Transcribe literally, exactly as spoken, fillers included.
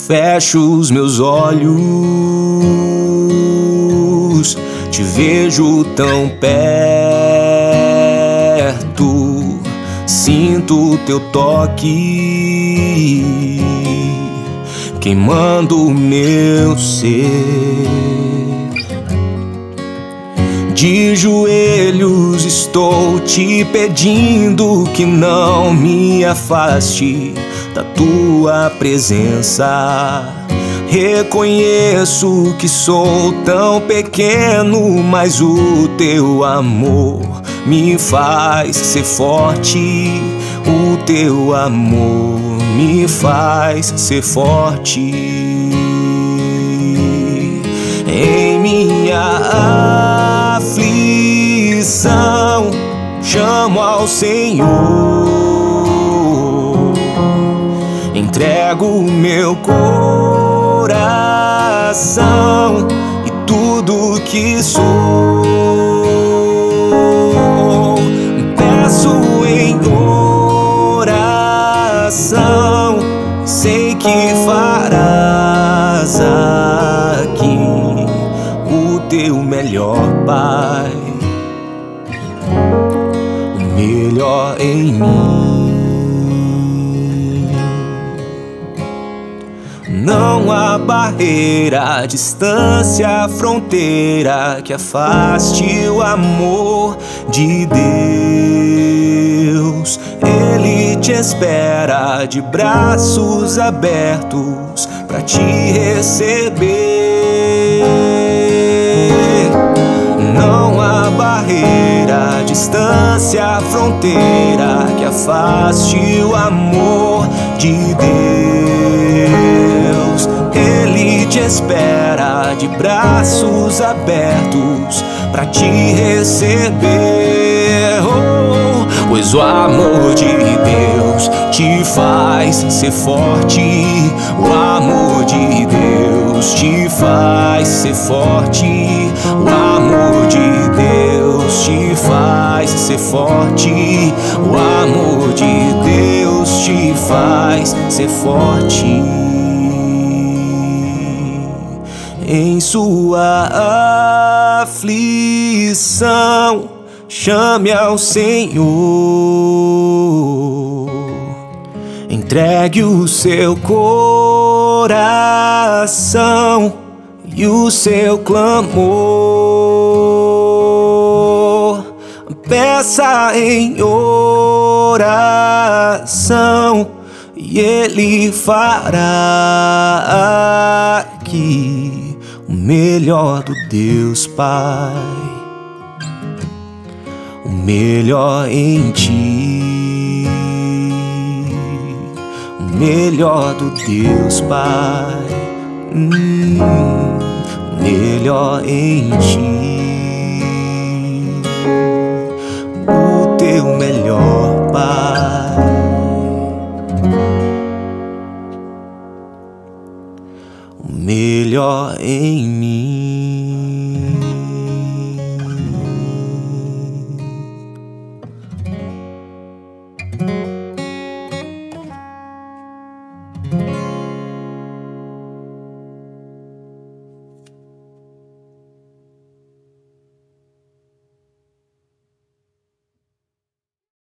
fecho os meus olhos, te vejo tão perto, sinto teu toque queimando o meu ser. De joelhos estou te pedindo que não me afaste da tua presença. Reconheço que sou tão pequeno, mas o teu amor me faz ser forte. O teu amor me faz ser forte. Em minha aflição chamo ao Senhor, entrego o meu coração e tudo que sou. Peço em oração, sei que farás aqui o teu melhor, Pai, o melhor em mim. Não há barreira, distância, fronteira que afaste o amor de Deus. Ele te espera de braços abertos pra te receber. Não há barreira, distância, fronteira que afaste o amor de Deus. Ele te espera de braços abertos pra te receber. Oh, pois o amor de Deus te faz ser forte. O amor de Deus te faz ser forte. O amor de Deus te faz ser forte. O amor de Deus te faz ser forte. Em sua aflição chame ao Senhor, entregue o seu coração e o seu clamor. Peça em oração e Ele fará aqui o melhor do Deus Pai, o melhor em ti, o melhor do Deus Pai, hum, o melhor em ti, o teu melhor.